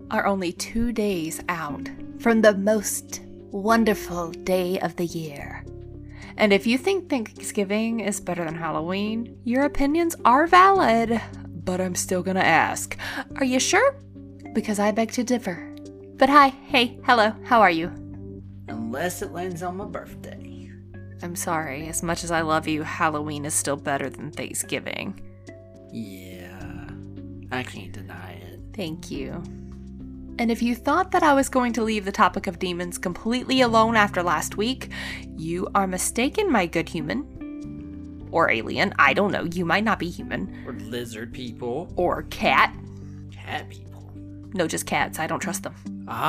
are only 2 days out from the most wonderful day of the year. And if you think Thanksgiving is better than Halloween, your opinions are valid. But I'm still gonna ask, are you sure? Because I beg to differ. But hi, hey, hello, how are you? Unless it lands on my birthday. I'm sorry, as much as I love you, Halloween is still better than Thanksgiving. Yeah, I can't deny it. Thank you. And if you thought that I was going to leave the topic of demons completely alone after last week, you are mistaken, my good human. Or alien, I don't know, you might not be human. Or lizard people. Or cat. Cat people. No, just cats, I don't trust them.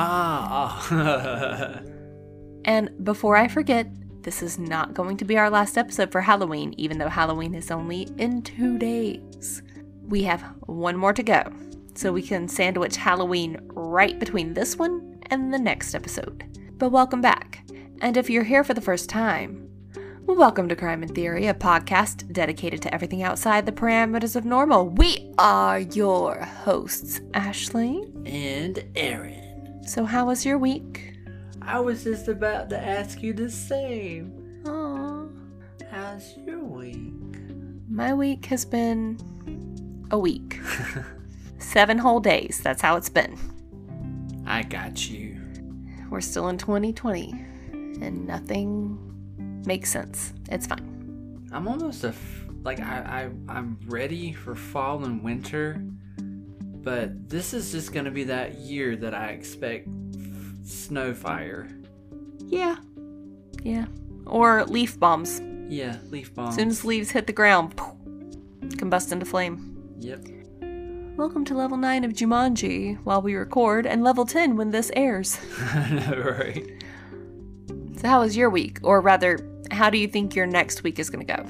And before I forget, this is not going to be our last episode for Halloween, even though Halloween is only in 2 days. We have one more to go, so we can sandwich Halloween right between this one and the next episode. But welcome back. And if you're here for the first time, welcome to Crime in Theory, a podcast dedicated to everything outside the parameters of normal. We are your hosts, Ashley and Aaron. So how was your week? I was just about to ask you the same. Aww. How's your week? My week has been a week. 7 whole days. That's how it's been. I got you. We're still in 2020, and nothing makes sense. It's fine. I'm almost I'm ready for fall and winter, but this is just gonna be that year that I expect snow fire. Yeah. Or leaf bombs. Yeah, leaf bombs. As soon as leaves hit the ground, combust into flame. Yep. Welcome to level 9 of Jumanji while we record, and level 10 when this airs. I know, right? So how was your week? Or rather, how do you think your next week is going to go?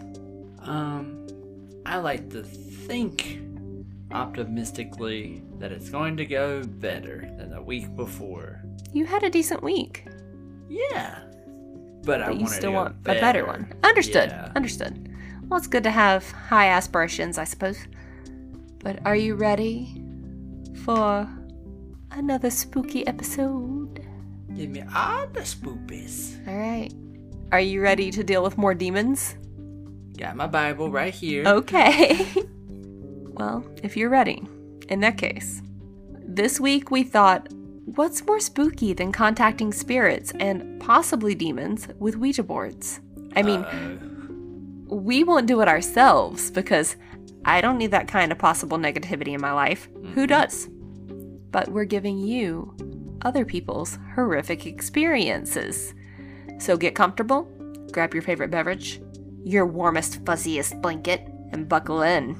I like to think optimistically that it's going to go better than the week before. You had a decent week. Yeah. But I you still want a better one. Understood. Yeah. Understood. Well, it's good to have high aspirations, I suppose. But are you ready for another spooky episode? Give me all the spoopies. All right. Are you ready to deal with more demons? Got my Bible right here. Okay. Well, if you're ready, in that case, this week we thought, what's more spooky than contacting spirits and possibly demons with Ouija boards? I mean, we won't do it ourselves because I don't need that kind of possible negativity in my life. Mm-hmm. Who does? But we're giving you other people's horrific experiences. So get comfortable, grab your favorite beverage, your warmest, fuzziest blanket, and buckle in.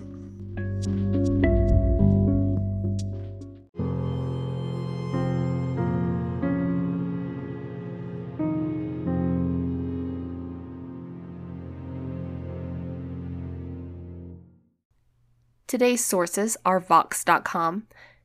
Today's sources are Vox.com,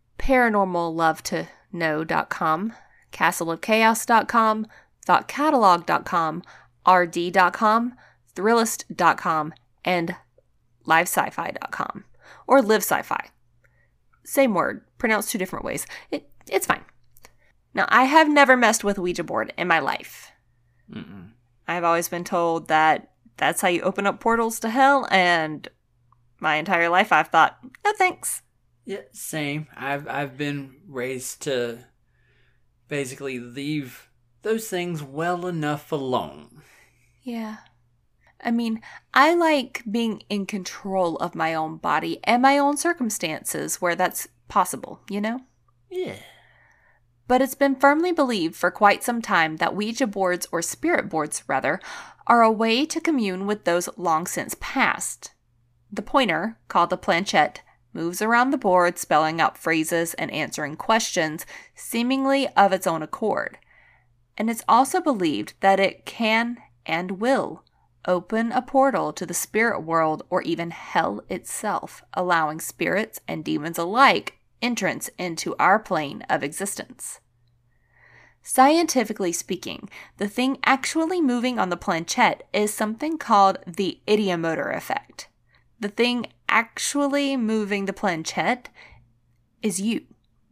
ParanormalLoveToKnow.com, CastleOfChaos.com, ThoughtCatalog.com, RD.com, Thrillist.com, and LiveSci-Fi.com, or Live Sci-Fi. Same word, pronounced 2 different ways. It's fine. Now, I have never messed with a Ouija board in my life. Mm-mm. I've always been told that that's how you open up portals to hell, and my entire life I've thought, no thanks. Yeah, same. I've been raised to basically leave those things well enough alone. Yeah. I mean, I like being in control of my own body and my own circumstances where that's possible, you know? Yeah. But it's been firmly believed for quite some time that Ouija boards, or spirit boards rather, are a way to commune with those long since passed. The pointer, called the planchette, moves around the board spelling out phrases and answering questions, seemingly of its own accord. And it's also believed that it can and will open a portal to the spirit world or even hell itself, allowing spirits and demons alike entrance into our plane of existence. Scientifically speaking, the thing actually moving on the planchette is something called the ideomotor effect. The thing actually moving the planchette is you.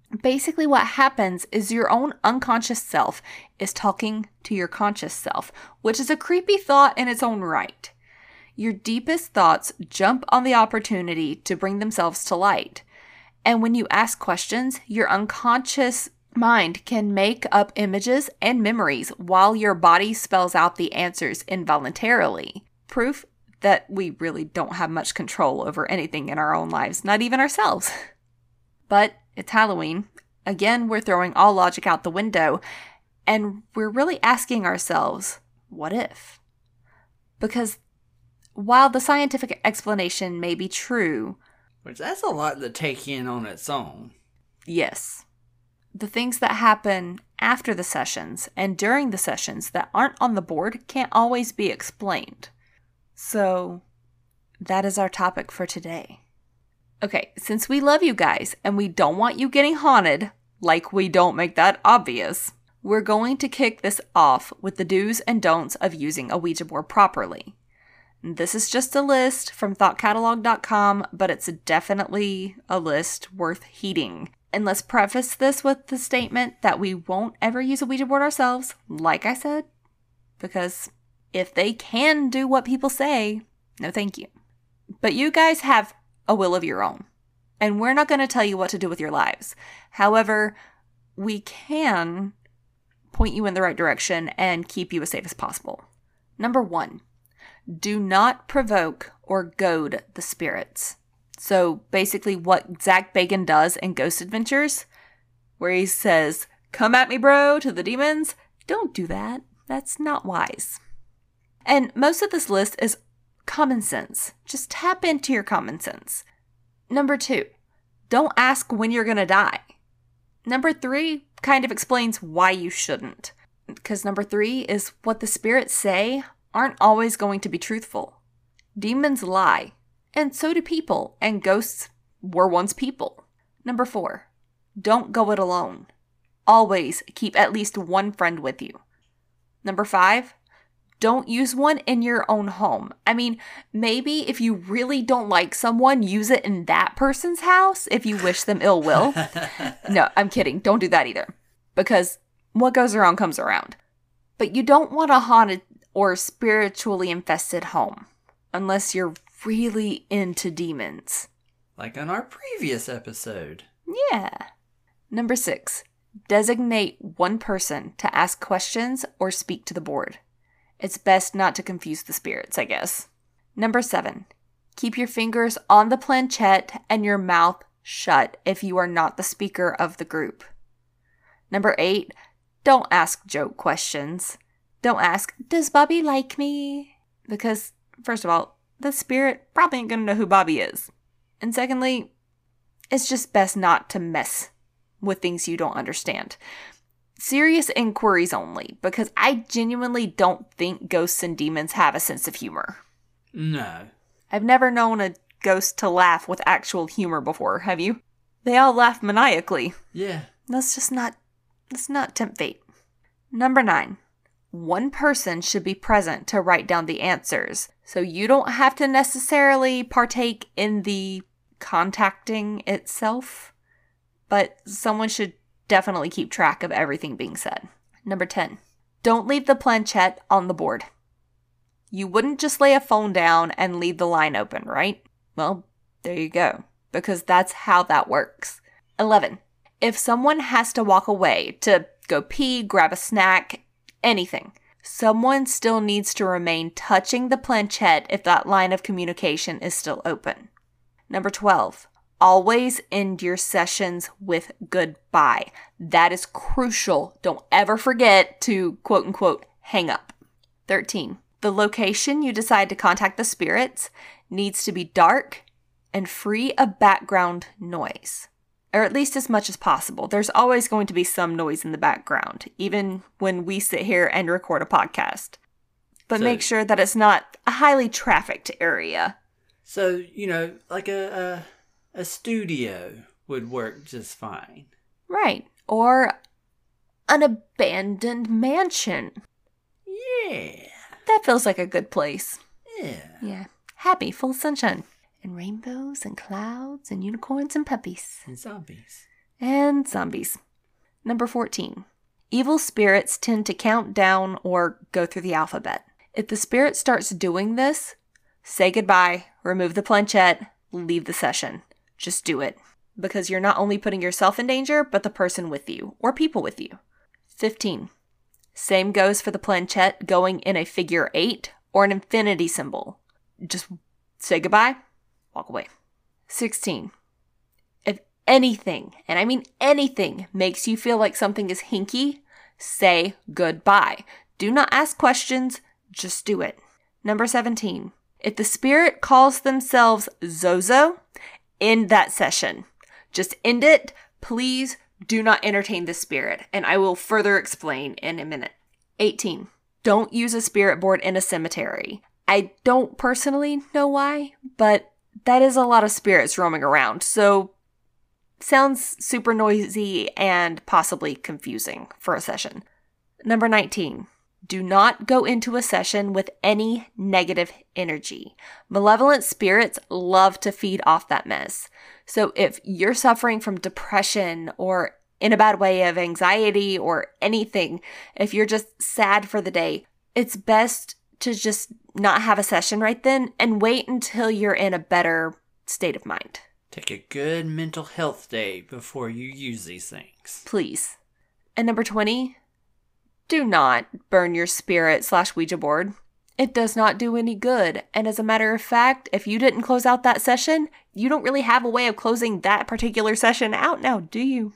Basically, what happens is your own unconscious self is talking to your conscious self, which is a creepy thought in its own right. Your deepest thoughts jump on the opportunity to bring themselves to light. And when you ask questions, your unconscious mind can make up images and memories while your body spells out the answers involuntarily. Proof that we really don't have much control over anything in our own lives, not even ourselves. But it's Halloween. Again, we're throwing all logic out the window, and we're really asking ourselves, what if? Because while the scientific explanation may be true, which that's a lot to take in on its own. Yes. The things that happen after the sessions and during the sessions that aren't on the board can't always be explained. So, that is our topic for today. Okay, since we love you guys and we don't want you getting haunted, like we don't make that obvious, we're going to kick this off with the do's and don'ts of using a Ouija board properly. This is just a list from thoughtcatalog.com, but it's definitely a list worth heeding. And let's preface this with the statement that we won't ever use a Ouija board ourselves, like I said, because if they can do what people say, no thank you. But you guys have a will of your own, and we're not going to tell you what to do with your lives. However, we can point you in the right direction and keep you as safe as possible. Number 1, do not provoke or goad the spirits. So basically what Zach Bagans does in Ghost Adventures, where he says, "Come at me, bro," to the demons. Don't do that. That's not wise. And most of this list is common sense. Just tap into your common sense. Number 2, don't ask when you're going to die. Number 3 kind of explains why you shouldn't. Because number 3 is what the spirits say aren't always going to be truthful. Demons lie, and so do people, and ghosts were once people. Number 4, don't go it alone. Always keep at least one friend with you. Number 5, don't use one in your own home. I mean, maybe if you really don't like someone, use it in that person's house if you wish them ill will. No, I'm kidding. Don't do that either. Because what goes around comes around. But you don't want a haunted or spiritually infested home. Unless you're really into demons. Like on our previous episode. Yeah. Number 6, designate one person to ask questions or speak to the board. It's best not to confuse the spirits, I guess. Number 7, keep your fingers on the planchette and your mouth shut if you are not the speaker of the group. Number 8, don't ask joke questions. Don't ask, "Does Bobby like me?" Because, first of all, the spirit probably ain't gonna know who Bobby is. And secondly, it's just best not to mess with things you don't understand. Serious inquiries only, because I genuinely don't think ghosts and demons have a sense of humor. No. I've never known a ghost to laugh with actual humor before, have you? They all laugh maniacally. Yeah. Let's not tempt fate. Number 9, one person should be present to write down the answers, so you don't have to necessarily partake in the contacting itself, but someone should definitely keep track of everything being said. Number 10, don't leave the planchette on the board. You wouldn't just lay a phone down and leave the line open, right? Well, there you go, because that's how that works. 11, if someone has to walk away to go pee, grab a snack, anything, someone still needs to remain touching the planchette if that line of communication is still open. Number 12, always end your sessions with goodbye. That is crucial. Don't ever forget to quote unquote hang up. 13, the location you decide to contact the spirits needs to be dark and free of background noise. Or at least as much as possible. There's always going to be some noise in the background, even when we sit here and record a podcast. But make sure that it's not a highly trafficked area. So, like a studio would work just fine. Right. Or an abandoned mansion. Yeah. That feels like a good place. Yeah. Yeah. Happy, full of sunshine. And rainbows and clouds and unicorns and puppies. And zombies. And zombies. Number 14. Evil spirits tend to count down or go through the alphabet. If the spirit starts doing this, say goodbye, remove the planchette, leave the session. Just do it. Because you're not only putting yourself in danger, but the person with you, or people with you. 15. Same goes for the planchette going in a figure 8 or an infinity symbol. Just say goodbye, walk away. 16. If anything, and I mean anything, makes you feel like something is hinky, say goodbye. Do not ask questions, just do it. Number 17. If the spirit calls themselves Zozo, end that session. Just end it. Please do not entertain the spirit, and I will further explain in a minute. 18. Don't use a spirit board in a cemetery. I don't personally know why, but that is a lot of spirits roaming around, so sounds super noisy and possibly confusing for a session. Number 19. Do not go into a session with any negative energy. Malevolent spirits love to feed off that mess. So if you're suffering from depression or in a bad way of anxiety or anything, if you're just sad for the day, it's best to just not have a session right then and wait until you're in a better state of mind. Take a good mental health day before you use these things. Please. And number 20, do not burn your spirit/Ouija board. It does not do any good. And as a matter of fact, if you didn't close out that session, you don't really have a way of closing that particular session out now, do you?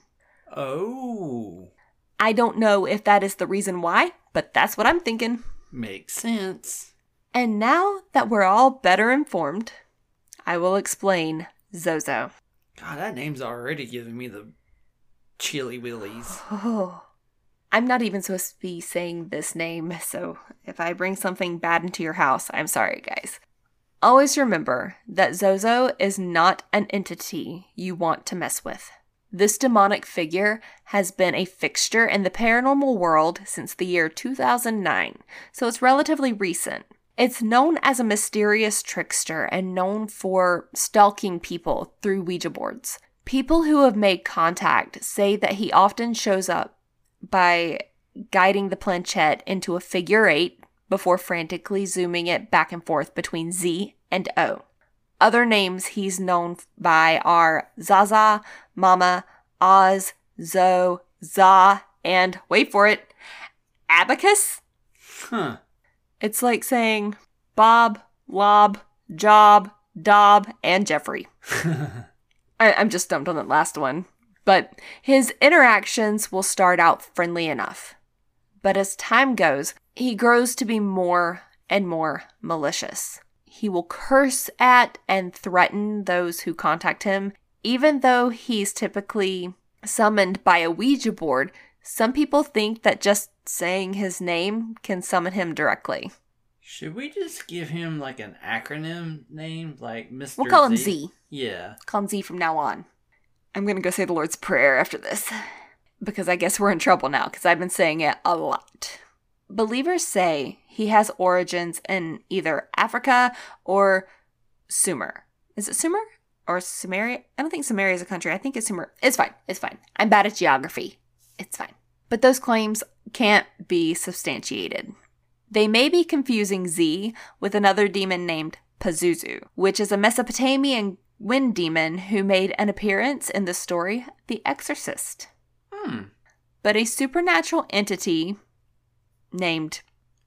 Oh. I don't know if that is the reason why, but that's what I'm thinking. Makes sense. And now that we're all better informed, I will explain Zozo. God, that name's already giving me the chilly willies. Oh. I'm not even supposed to be saying this name, so if I bring something bad into your house, I'm sorry, guys. Always remember that Zozo is not an entity you want to mess with. This demonic figure has been a fixture in the paranormal world since the year 2009, so it's relatively recent. It's known as a mysterious trickster and known for stalking people through Ouija boards. People who have made contact say that he often shows up by guiding the planchette into a figure 8 before frantically zooming it back and forth between Z and O. Other names he's known by are Zaza, Mama, Oz, Zo, Za, and, wait for it, Abacus? Huh. It's like saying Bob, Lob, Job, Dob, and Jeffrey. I'm just stumped on that last one. But his interactions will start out friendly enough. But as time goes, he grows to be more and more malicious. He will curse at and threaten those who contact him. Even though he's typically summoned by a Ouija board, some people think that just saying his name can summon him directly. Should we just give him like an acronym name, like Mr. We'll call him Z. Yeah. Call him Z from now on. I'm going to go say the Lord's Prayer after this, because I guess we're in trouble now, because I've been saying it a lot. Believers say he has origins in either Africa or Sumer. Is it Sumer? Or Sumeria? I don't think Sumeria is a country. I think it's Sumer. It's fine. It's fine. I'm bad at geography. It's fine. But those claims can't be substantiated. They may be confusing Z with another demon named Pazuzu, which is a Mesopotamian wind demon who made an appearance in the story The Exorcist. But a supernatural entity named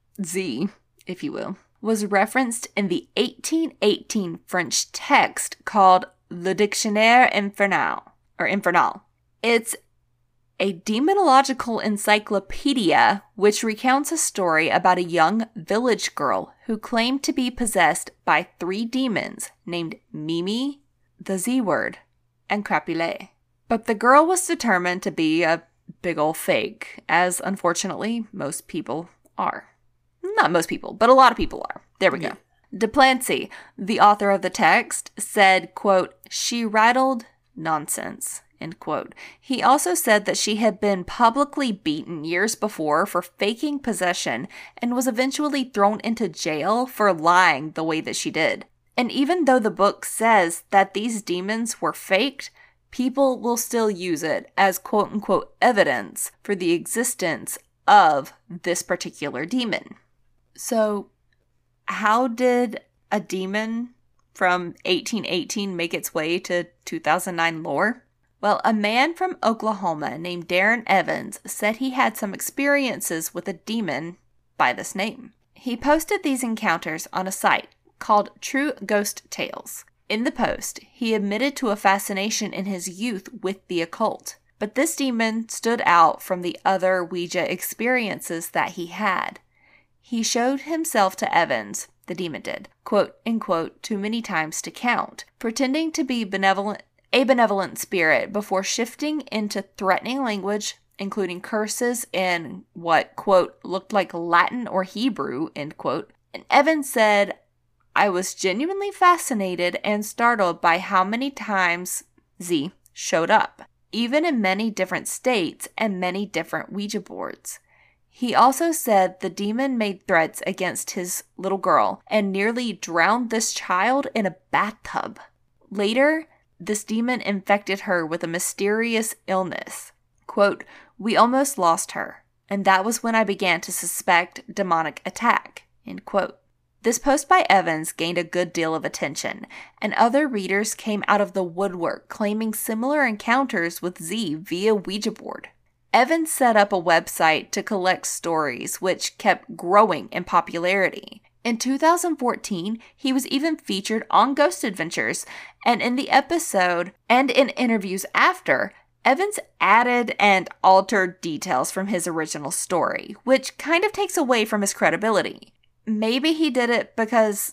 Z, if you will, was referenced in the 1818 French text called Le Dictionnaire Infernal. It's a demonological encyclopedia which recounts a story about a young village girl who claimed to be possessed by 3 demons named Mimi, the Z word, and Crapulé. But the girl was determined to be a big ol' fake, as unfortunately most people are. Not most people, but a lot of people are. There we go. Duplancy, the author of the text, said, quote, "She rattled nonsense," end quote. He also said that she had been publicly beaten years before for faking possession and was eventually thrown into jail for lying the way that she did. And even though the book says that these demons were faked, people will still use it as quote-unquote evidence for the existence of this particular demon. So, how did a demon from 1818 make its way to 2009 lore? Well, a man from Oklahoma named Darren Evans said he had some experiences with a demon by this name. He posted these encounters on a site called True Ghost Tales. In the post, he admitted to a fascination in his youth with the occult, but this demon stood out from the other Ouija experiences that he had. He showed himself to Evans, the demon did, quote, unquote, too many times to count, pretending to be a benevolent spirit before shifting into threatening language, including curses in what, quote, looked like Latin or Hebrew, end quote. And Evans said, I was genuinely fascinated and startled by how many times Z showed up, even in many different states and many different Ouija boards. He also said the demon made threats against his little girl and nearly drowned this child in a bathtub. Later, this demon infected her with a mysterious illness. Quote, we almost lost her, and that was when I began to suspect demonic attack, end quote. This post by Evans gained a good deal of attention, and other readers came out of the woodwork claiming similar encounters with Z via Ouija board. Evans set up a website to collect stories, which kept growing in popularity. In 2014, he was even featured on Ghost Adventures, and in the episode and in interviews after, Evans added and altered details from his original story, which kind of takes away from his credibility. Maybe he did it because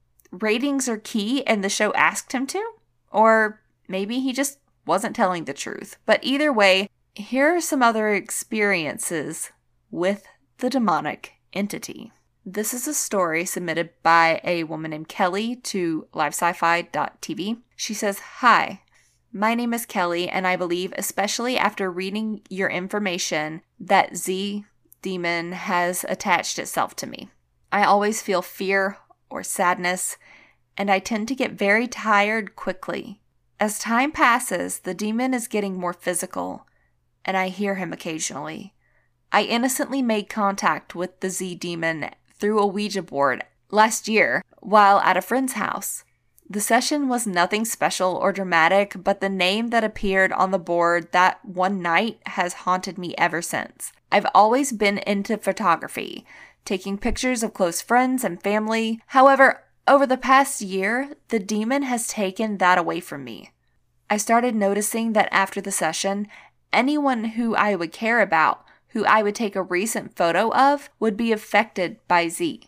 ratings are key and the show asked him to, or maybe he just wasn't telling the truth. But either way, here are some other experiences with the demonic entity. This is a story submitted by a woman named Kelly to livesci-fi.tv. She says, hi, my name is Kelly, and I believe, especially after reading your information, that Z demon has attached itself to me. I always feel fear or sadness, and I tend to get very tired quickly. As time passes, the demon is getting more physical, and I hear him occasionally. I innocently made contact with the Z demon through a Ouija board last year while at a friend's house. The session was nothing special or dramatic, but the name that appeared on the board that one night has haunted me ever since. I've always been into photography, taking pictures of close friends and family. However, over the past year, the demon has taken that away from me. I started noticing that after the session, anyone who I would care about, who I would take a recent photo of, would be affected by Z.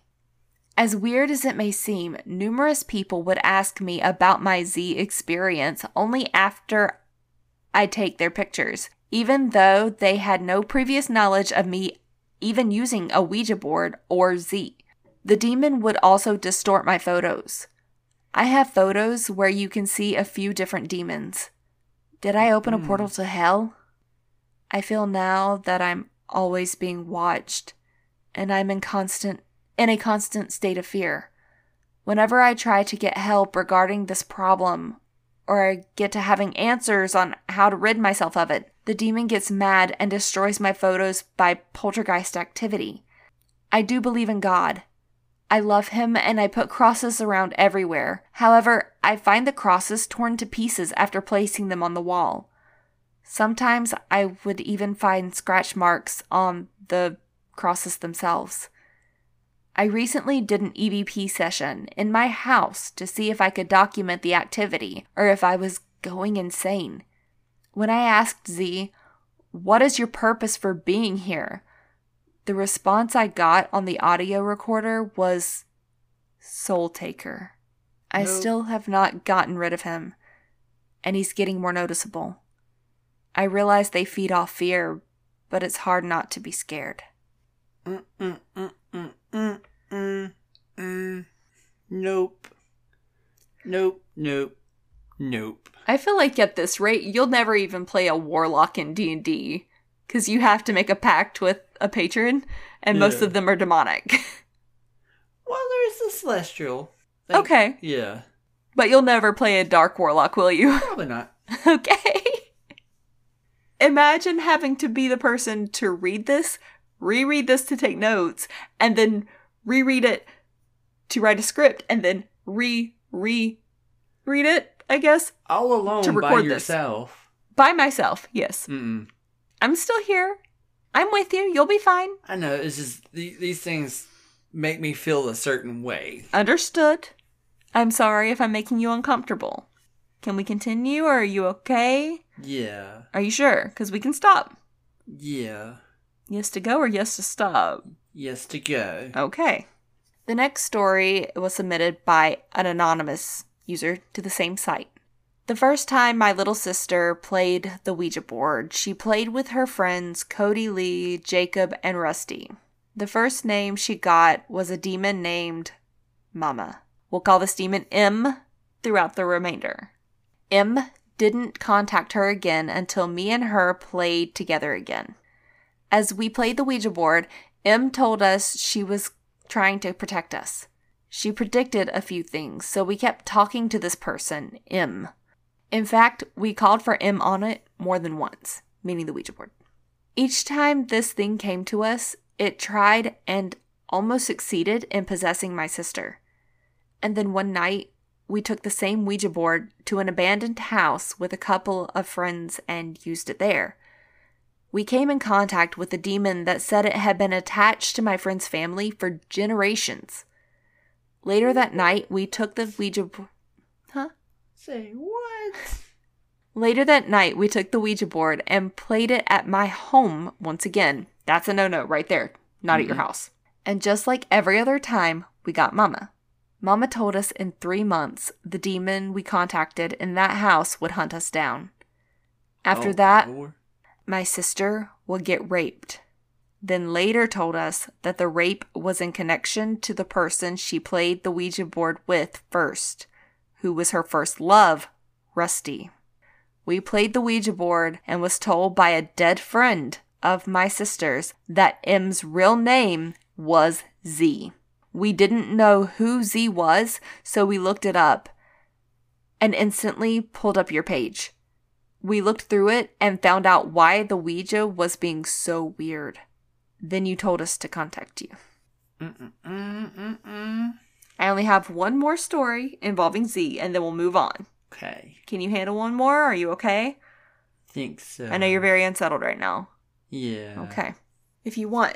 As weird as it may seem, numerous people would ask me about my Z experience only after I take their pictures, even though they had no previous knowledge of me even using a Ouija board or Z. The demon would also distort my photos. I have photos where you can see a few different demons. Did I open a portal to hell? I feel now that I'm always being watched, and I'm in a constant state of fear. Whenever I try to get help regarding this problem, or I get to having answers on how to rid myself of it, the demon gets mad and destroys my photos by poltergeist activity. I do believe in God. I love him and I put crosses around everywhere. However, I find the crosses torn to pieces after placing them on the wall. Sometimes I would even find scratch marks on the crosses themselves. I recently did an EVP session in my house to see if I could document the activity or if I was going insane. When I asked Z, "What is your purpose for being here?" the response I got on the audio recorder was Soul Taker. I still have not gotten rid of him, and he's getting more noticeable. I realize they feed off fear, but it's hard not to be scared. Nope. I feel like at this rate, you'll never even play a warlock in D&D, because you have to make a pact with a patron, and most of them are demonic. Well, there is the celestial. Okay. Yeah. But you'll never play a dark warlock, will you? Probably not. Okay. Imagine having to be the person to read this, reread this to take notes, and then reread it to write a script, and then reread it, I guess. All alone to by record this. yourself. By myself, yes. Mm-mm. I'm still here. I'm with you. You'll be fine. I know, it's just, these things make me feel a certain way. Understood. I'm sorry if I'm making you uncomfortable. Can we continue, or are you okay? Yeah. Are you sure? Because we can stop. Yeah. Yes to go or yes to stop? Yes to go. Okay. The next story was submitted by an anonymous user to the same site. The first time my little sister played the Ouija board, she played with her friends Cody Lee, Jacob, and Rusty. The first name she got was a demon named Mama. We'll call this demon M throughout the remainder. M didn't contact her again until me and her played together again. As we played the Ouija board, M told us she was trying to protect us. She predicted a few things, so we kept talking to this person, M. In fact, we called for M on it more than once, meaning the Ouija board. Each time this thing came to us, it tried and almost succeeded in possessing my sister. And then one night, we took the same Ouija board to an abandoned house with a couple of friends and used it there. We came in contact with a demon that said it had been attached to my friend's family for generations. Later that night, we took the Ouija board... Say what? Later that night, we took the Ouija board and played it at my home once again. That's a no-no right there, not at your house. And just like every other time, we got Mama. Mama told us in 3 months, the demon we contacted in that house would hunt us down. After that, Lord. my sister would get raped. Then later told us that the rape was in connection to the person she played the Ouija board with first, who was her first love, Rusty. We played the Ouija board and was told by a dead friend of my sister's that M's real name was Z. We didn't know who Z was, so we looked it up and instantly pulled up your page. We looked through it and found out why the Ouija was being so weird. Then you told us to contact you. I only have one more story involving Z, and then we'll move on. Okay. Can you handle one more? Are you okay? Think so. I know you're very unsettled right now. Yeah. Okay. If you want,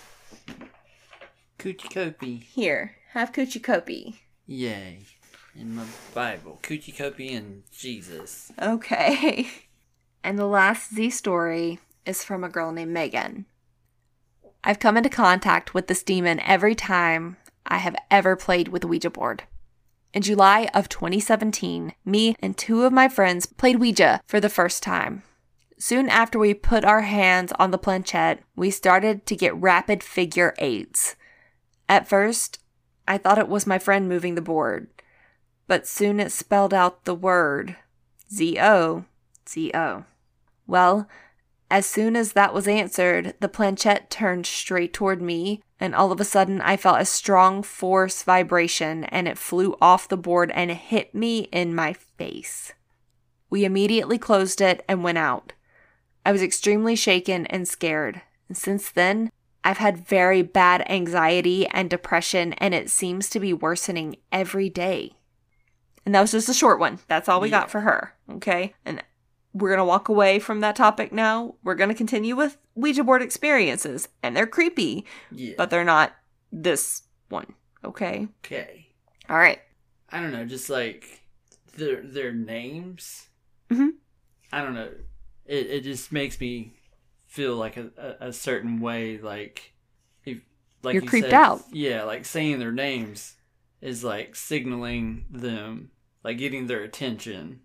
Coochie Copy. here, have Coochie Copy. Yay. In my Bible. Coochie Copy and Jesus. Okay. And the last Z story is from a girl named Megan. I've come into contact with this demon every time I have ever played with a Ouija board. In July of 2017, me and 2 of my friends played Ouija for the first time. Soon after we put our hands on the planchette, we started to get rapid figure 8s. At first, I thought it was my friend moving the board, but soon it spelled out the word Z-O, Z-O. Well, as soon as that was answered, the planchette turned straight toward me, and all of a sudden I felt a strong force vibration, and it flew off the board and hit me in my face. We immediately closed it and went out. I was extremely shaken and scared, and since then, I've had very bad anxiety and depression, and it seems to be worsening every day. And that was just a short one. That's all we got for her, okay? And we're going to walk away from that topic now. We're going to continue with Ouija board experiences, and they're creepy, but they're not this one, okay? Okay. All right. I don't know, just like their names. Mm-hmm. I don't know. It just makes me feel like a certain way, like if like You're you creeped said, out. Yeah, like saying their names is like signaling them, like getting their attention.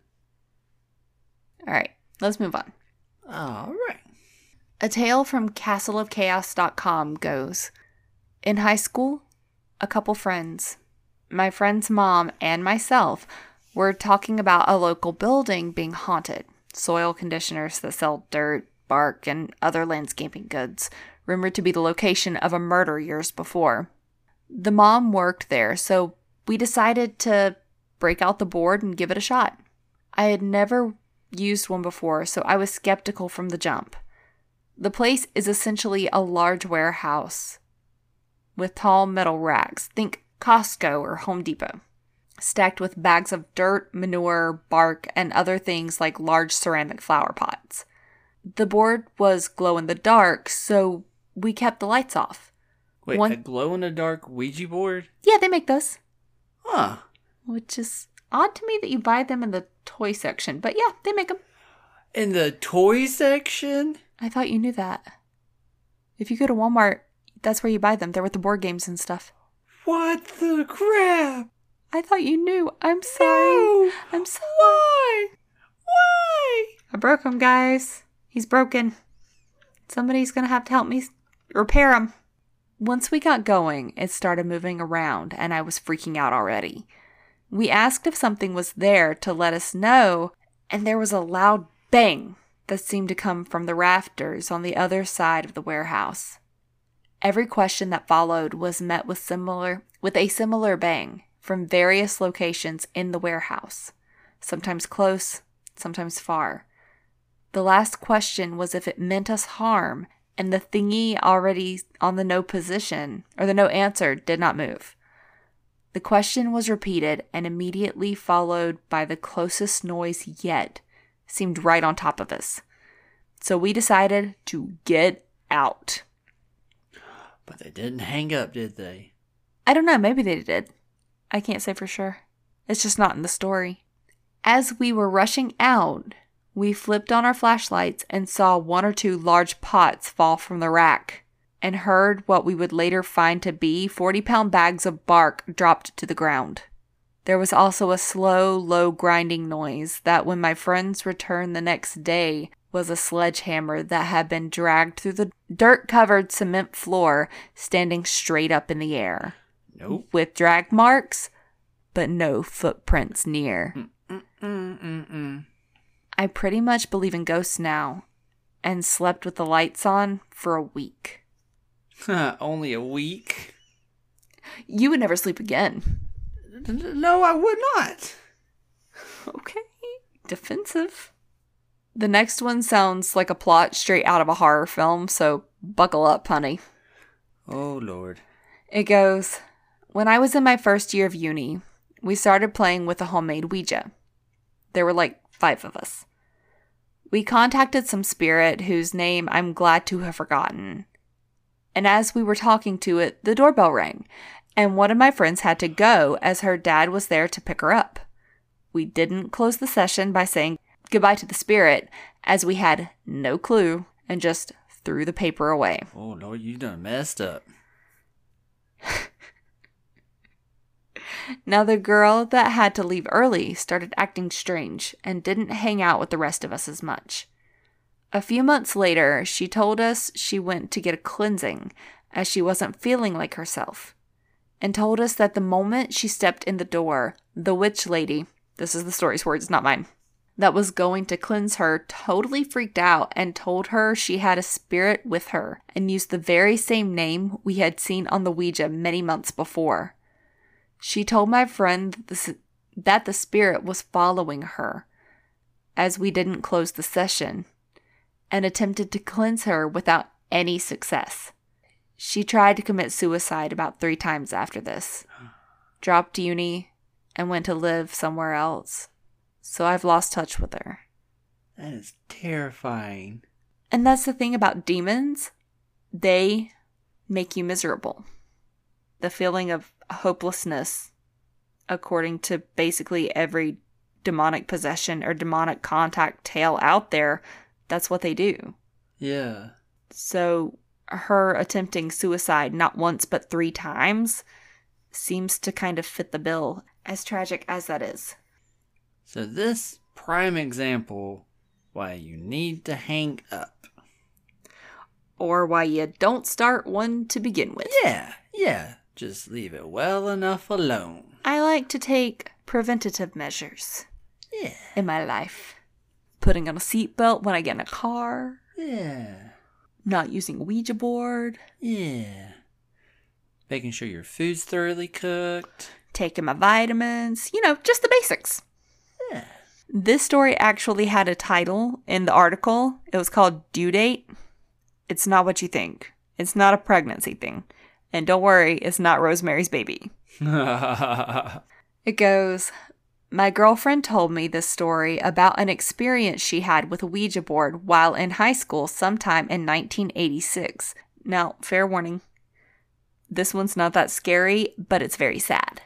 All right. Let's move on. All right. A tale from castleofchaos.com goes, in high school, a couple friends, my friend's mom and myself, were talking about a local building being haunted. Soil conditioners that sell dirt, bark, and other landscaping goods, rumored to be the location of a murder years before. The mom worked there, so we decided to break out the board and give it a shot. I had never used one before, so I was skeptical from the jump. The place is essentially a large warehouse with tall metal racks. Think Costco or Home Depot. Stacked with bags of dirt, manure, bark, and other things like large ceramic flower pots. The board was glow in the dark, so we kept the lights off. Wait, a glow-in-the-dark Ouija board? Yeah, they make those. Huh. Which is odd to me that you buy them in the toy section, but yeah, they make them. In the toy section? I thought you knew that. If you go to Walmart, that's where you buy them. They're with the board games and stuff. What the crap? I thought you knew. I'm sorry. No. I'm sorry. Why? I broke him, guys. He's broken. Somebody's going to have to help me repair him. Once we got going, it started moving around, and I was freaking out already. We asked if something was there to let us know, and there was a loud bang that seemed to come from the rafters on the other side of the warehouse. Every question that followed was met with a similar bang from various locations in the warehouse, sometimes close, sometimes far. The last question was if it meant us harm, and the thingy already on the no position, or the no answer, did not move. The question was repeated and immediately followed by the closest noise yet, seemed right on top of us. So we decided to get out. But they didn't hang up, did they? I don't know, maybe they did. I can't say for sure. It's just not in the story. As we were rushing out, we flipped on our flashlights and saw 1 or 2 large pots fall from the rack, and heard what we would later find to be 40-pound bags of bark dropped to the ground. There was also a slow, low grinding noise that when my friends returned the next day was a sledgehammer that had been dragged through the dirt-covered cement floor, standing straight up in the air. Nope. With drag marks, but no footprints near. I pretty much believe in ghosts now, and slept with the lights on for a week. Only a week? You would never sleep again. No, I would not. Okay, defensive. The next one sounds like a plot straight out of a horror film, so buckle up, honey. Oh, Lord. It goes, when I was in my first year of uni, we started playing with a homemade Ouija. There were like 5 of us. We contacted some spirit whose name I'm glad to have forgotten. And as we were talking to it, the doorbell rang, and one of my friends had to go as her dad was there to pick her up. We didn't close the session by saying goodbye to the spirit, as we had no clue and just threw the paper away. Oh, Lord, you done messed up. Now, the girl that had to leave early started acting strange and didn't hang out with the rest of us as much. A few months later, she told us she went to get a cleansing as she wasn't feeling like herself, and told us that the moment she stepped in the door, the witch lady, this is the story's words, not mine, that was going to cleanse her totally freaked out and told her she had a spirit with her and used the very same name we had seen on the Ouija many months before. She told my friend that the spirit was following her, as we didn't close the session, and attempted to cleanse her without any success. She tried to commit suicide about 3 times after this, dropped uni, and went to live somewhere else. So I've lost touch with her. That is terrifying. And that's the thing about demons. They make you miserable. The feeling of hopelessness, according to basically every demonic possession or demonic contact tale out there, that's what they do. Yeah. So her attempting suicide not once but 3 times seems to kind of fit the bill, as tragic as that is. So this prime example why you need to hang up. Or why you don't start one to begin with. Yeah. Just leave it well enough alone. I like to take preventative measures. Yeah. In my life. Putting on a seatbelt when I get in a car. Yeah. Not using a Ouija board. Yeah. Making sure your food's thoroughly cooked. Taking my vitamins. Just the basics. Yeah. This story actually had a title in the article. It was called Due Date. It's not what you think. It's not a pregnancy thing. And don't worry, it's not Rosemary's Baby. It goes, my girlfriend told me this story about an experience she had with a Ouija board while in high school sometime in 1986. Now, fair warning, this one's not that scary, but it's very sad.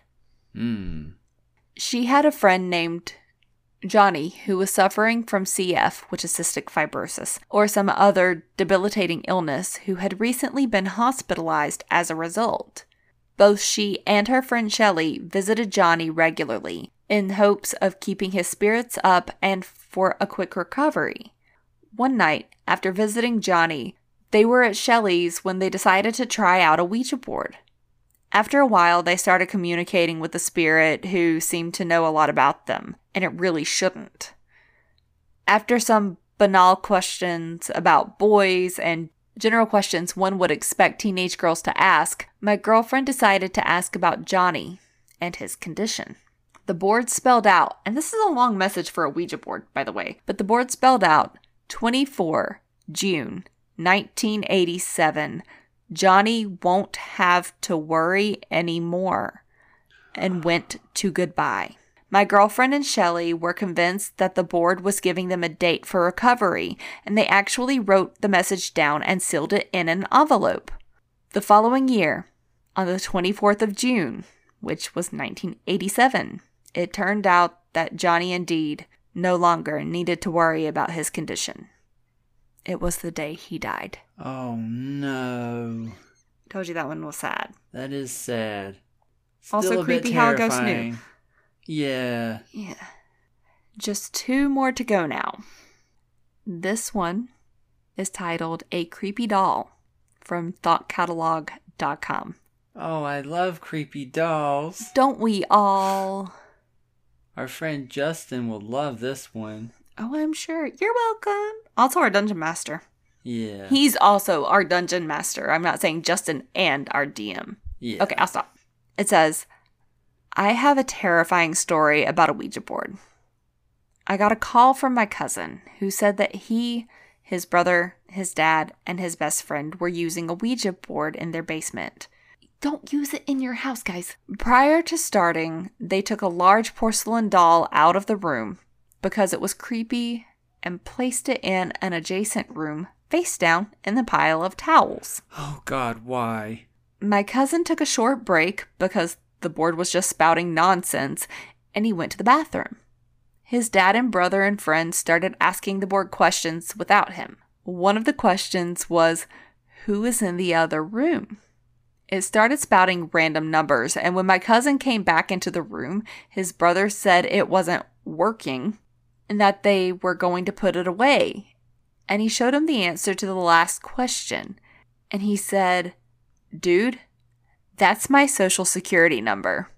She had a friend named Johnny who was suffering from CF, which is cystic fibrosis, or some other debilitating illness, who had recently been hospitalized as a result. Both she and her friend Shelley visited Johnny regularly in hopes of keeping his spirits up and for a quick recovery. One night, after visiting Johnny, they were at Shelley's when they decided to try out a Ouija board. After a while, they started communicating with the spirit, who seemed to know a lot about them, and it really shouldn't. After some banal questions about boys and general questions one would expect teenage girls to ask, my girlfriend decided to ask about Johnny and his condition. The board spelled out, and this is a long message for a Ouija board, by the way, but the board spelled out 24 June 1987. Johnny won't have to worry anymore, and went to goodbye. My girlfriend and Shelley were convinced that the board was giving them a date for recovery, and they actually wrote the message down and sealed it in an envelope. The following year, on the 24th of June, which was 1987, it turned out that Johnny indeed no longer needed to worry about his condition. It was the day he died. Oh, no. Told you that one was sad. That is sad. Still Also a bit creepy how it goes terrifying. new. Yeah. Yeah. Just 2 more to go now. This one is titled A Creepy Doll from thoughtcatalog.com. Oh, I love creepy dolls. Don't we all? Our friend Justin will love this one. Oh, I'm sure. You're welcome. Also our Dungeon Master. Yeah. He's also our Dungeon Master. I'm not saying Justin and our DM. Yeah. Okay, I'll stop. It says, I have a terrifying story about a Ouija board. I got a call from my cousin who said that he, his brother, his dad, and his best friend were using a Ouija board in their basement. Don't use it in your house, guys. Prior to starting, they took a large porcelain doll out of the room because it was creepy and placed it in an adjacent room face down in the pile of towels. Oh, God, why? My cousin took a short break because the board was just spouting nonsense, and he went to the bathroom. His dad and brother and friends started asking the board questions without him. One of the questions was, who is in the other room? It started spouting random numbers, and when my cousin came back into the room, his brother said it wasn't working and that they were going to put it away. And he showed him the answer to the last question. And he said, dude, that's my social security number.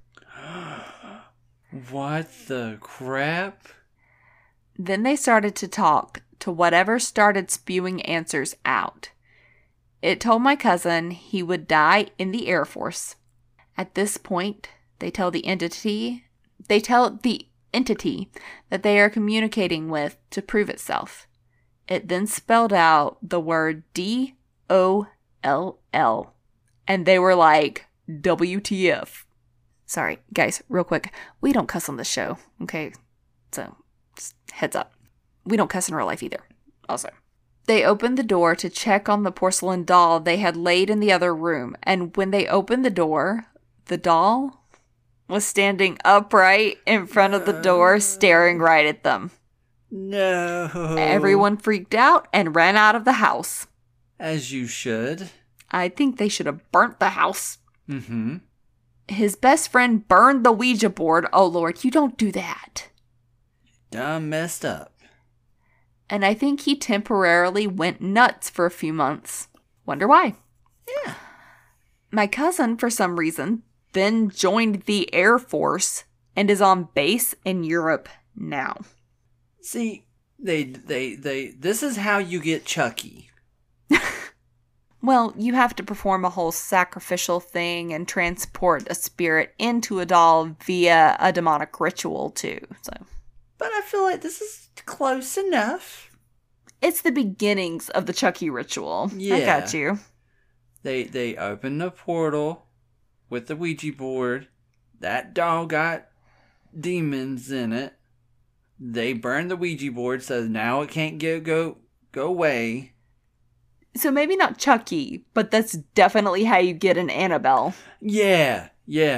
What the crap? Then they started to talk to whatever started spewing answers out. It told my cousin he would die in the Air Force. At this point, they tell the entity that they are communicating with to prove itself. It then spelled out the word DOLL. And they were like, WTF. Sorry, guys, real quick. We don't cuss on this show, okay? So, just heads up. We don't cuss in real life either. Also. They opened the door to check on the porcelain doll they had laid in the other room. And when they opened the door, the doll was standing upright in front of the door, staring right at them. No. Everyone freaked out and ran out of the house. As you should. I think they should have burnt the house. Mm-hmm. His best friend burned the Ouija board. Oh, Lord, you don't do that. Done messed up. And I think he temporarily went nuts for a few months. Wonder why? Yeah. My cousin, for some reason, then joined the Air Force and is on base in Europe now. See, this is how you get Chucky. Well, you have to perform a whole sacrificial thing and transport a spirit into a doll via a demonic ritual, too. So, but I feel like this is close enough. It's the beginnings of the Chucky ritual. Yeah. I got you. They open the portal with the Ouija board. That doll got demons in it. They burn the Ouija board so now it can't go away. So maybe not Chucky, but that's definitely how you get an Annabelle. Yeah.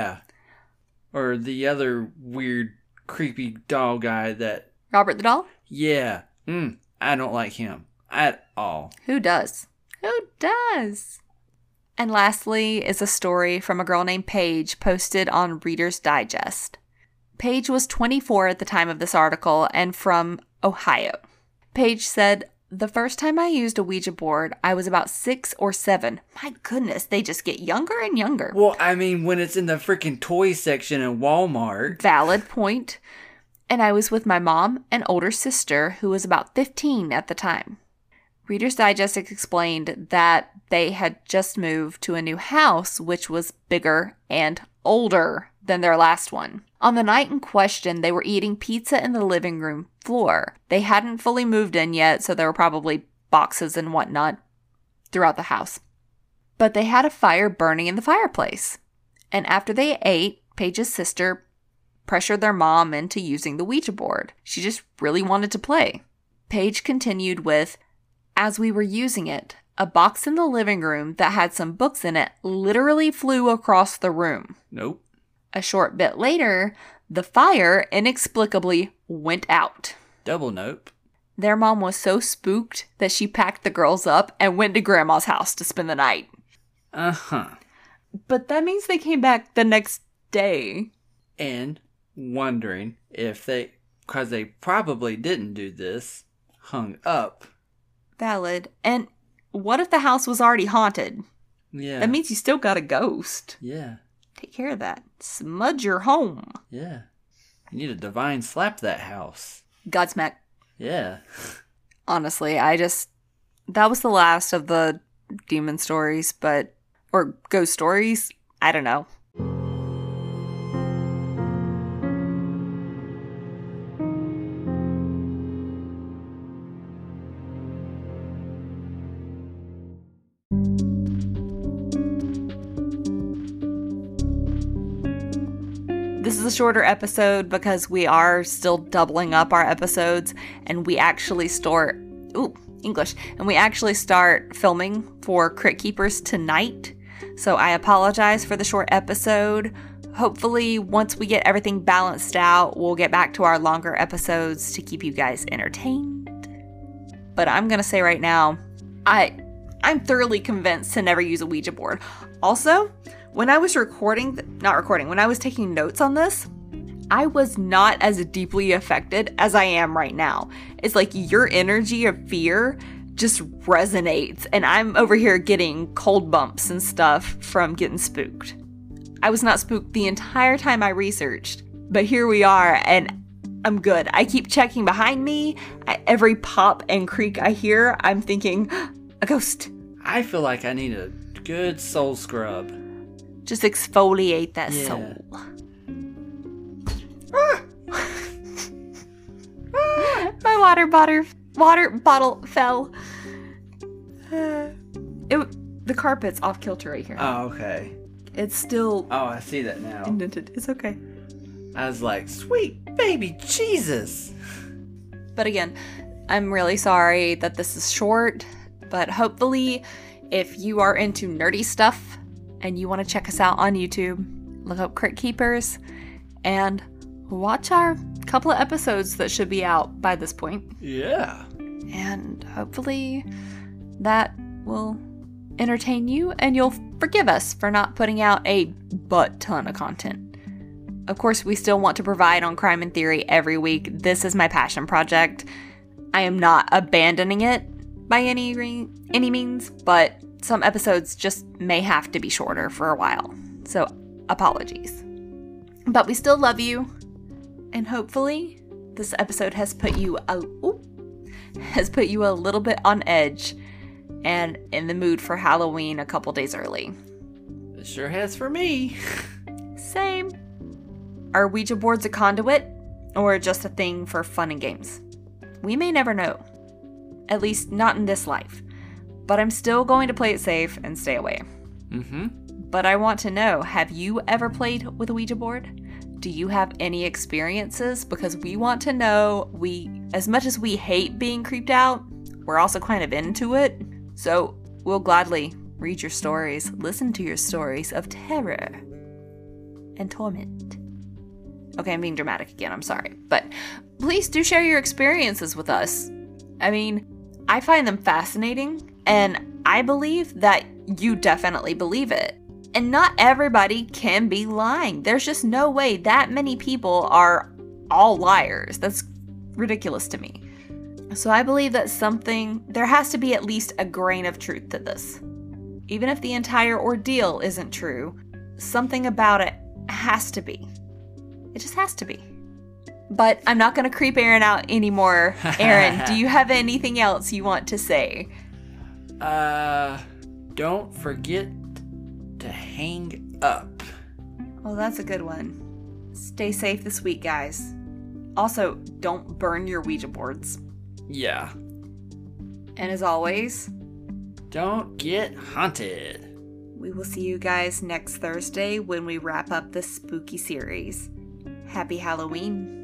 Or the other weird, creepy doll guy that... Robert the Doll? Yeah. I don't like him at all. Who does? Who does? And lastly is a story from a girl named Paige posted on Reader's Digest. Paige was 24 at the time of this article and from Ohio. Paige said, "The first time I used a Ouija board, I was about 6 or 7. My goodness, they just get younger and younger." Well, I mean, when it's in the freaking toy section in Walmart. Valid point. And I was with my mom and older sister, who was about 15 at the time. Reader's Digest explained that they had just moved to a new house, which was bigger and older than their last one. On the night in question, they were eating pizza in the living room floor. They hadn't fully moved in yet, so there were probably boxes and whatnot throughout the house. But they had a fire burning in the fireplace. And after they ate, Paige's sister pressured their mom into using the Ouija board. She just really wanted to play. Paige continued with, "As we were using it, a box in the living room that had some books in it literally flew across the room. Nope. A short bit later, the fire inexplicably went out. Double nope. Their mom was so spooked that she packed the girls up and went to Grandma's house to spend the night." Uh-huh. But that means they came back the next day. And wondering if because they probably didn't do this, hung up. Valid. And what if the house was already haunted? Yeah. That means you still got a ghost. Yeah. Take care of that. Smudge your home. Yeah. You need a divine slap that house. Godsmack. Yeah. Honestly, that was the last of the demon stories, or ghost stories. I don't know. This is a shorter episode because we are still doubling up our episodes, and we actually start filming for Crypt Keepers tonight. So I apologize for the short episode. Hopefully, once we get everything balanced out, we'll get back to our longer episodes to keep you guys entertained. But I'm gonna say right now, I'm thoroughly convinced to never use a Ouija board. Also, when I was when I was taking notes on this, I was not as deeply affected as I am right now. It's like your energy of fear just resonates, and I'm over here getting cold bumps and stuff from getting spooked. I was not spooked the entire time I researched, but here we are, and I'm good. I keep checking behind me. Every pop and creak I hear, I'm thinking, a ghost. I feel like I need a good soul scrub. Just exfoliate that soul. My water bottle fell. The carpet's off kilter right here. Oh, okay. It's still Oh, I see that now. indented. It's okay. I was like, sweet baby Jesus. But again, I'm really sorry that this is short, but hopefully if you are into nerdy stuff and you want to check us out on YouTube, look up Crypt Keepers and watch our couple of episodes that should be out by this point. Yeah. And hopefully that will entertain you and you'll forgive us for not putting out a butt ton of content. Of course, we still want to provide on Crime and Theory every week. This is my passion project. I am not abandoning it by any means, but some episodes just may have to be shorter for a while. So, apologies. But we still love you. And hopefully, this episode has put you a little bit on edge and in the mood for Halloween a couple days early. It sure has for me. Same. Are Ouija boards a conduit? or just a thing for fun and games. We may never know. At least not in this life. But I'm still going to play it safe and stay away. But I want to know, have you ever played with a Ouija board? Do you have any experiences? Because we want to know. As much as we hate being creeped out, we're also kind of into it. So we'll gladly read your stories, listen to your stories of terror and torment. Okay, I'm being dramatic again, I'm sorry. But please do share your experiences with us. I mean, I find them fascinating, and I believe that you definitely believe it. And not everybody can be lying. There's just no way that many people are all liars. That's ridiculous to me. So I believe that there has to be at least a grain of truth to this. Even if the entire ordeal isn't true, something about it has to be. It just has to be. But I'm not going to creep Aaron out anymore. Aaron, do you have anything else you want to say? Don't forget to hang up. Oh, that's a good one. Stay safe this week, guys. Also, don't burn your Ouija boards. Yeah. And as always, don't get haunted. We will see you guys next Thursday when we wrap up this spooky series. Happy Halloween.